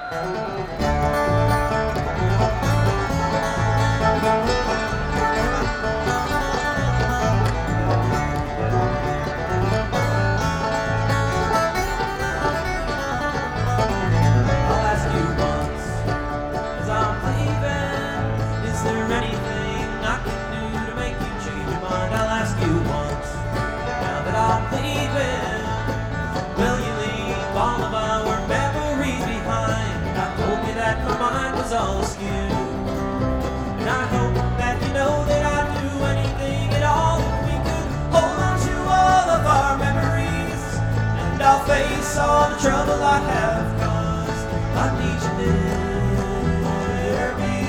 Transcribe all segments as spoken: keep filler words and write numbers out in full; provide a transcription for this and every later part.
All askew, and I hope that you know that I'd do anything at all if we could hold on to all of our memories, and I'll face all the trouble I have, 'cause I need you near me.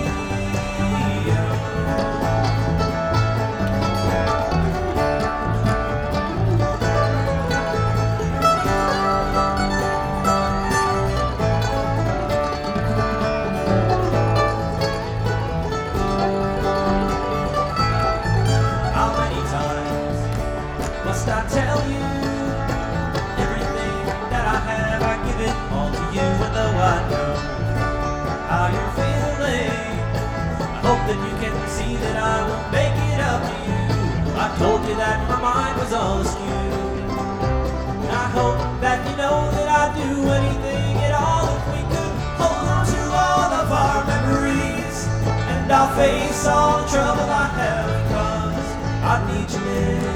Must I tell you everything that I have? I give it all to you, and though I know how you're feeling, I hope that you can see that I will make it up to you. I told you that my mind was all askew, and I hope that you know that I'd do anything at all if we could hold on to all of our memories, and I'll face all the trouble I have, 'cause I need you near.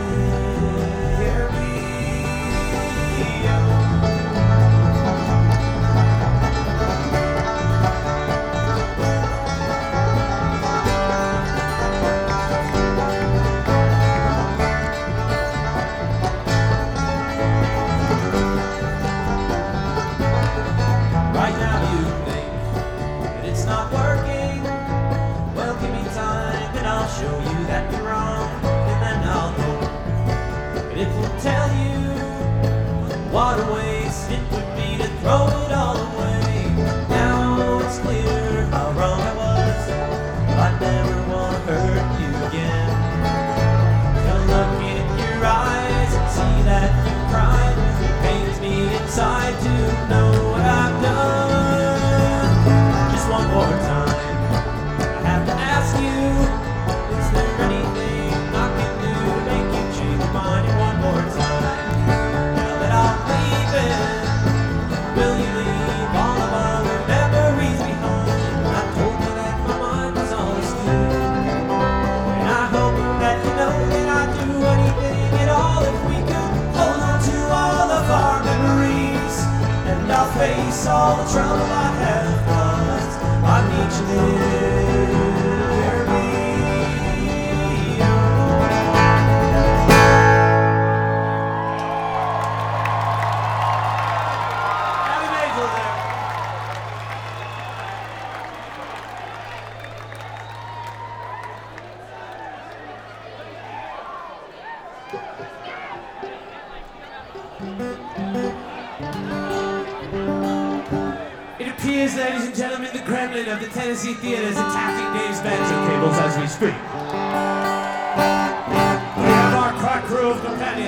Right now you think that it's not working. Well, give me time and I'll show you that you're wrong, and then I'll hope that it will tell you what a waste it would be to throw it all away. Now it's clear how wrong I was. I never want to hurt you again. To look in your eyes and see that you cried, it pains me inside to know what I've done. Just one more time, I have to ask you, is there anything I can do to make you change your mind? And one more time, now that I'm leaving, will you leave all of our memories behind? I told you that my mind was all askew, and I hope that you know that I'd do anything at all if we could hold on to all of our memories, and I'll face all the trouble I have, 'cause I need you near me. Abby Mazel there. It appears, ladies and gentlemen, the Gremlin of the Tennessee Theater is attacking Dave's banjo cables as we speak. We have our crack crew of companions.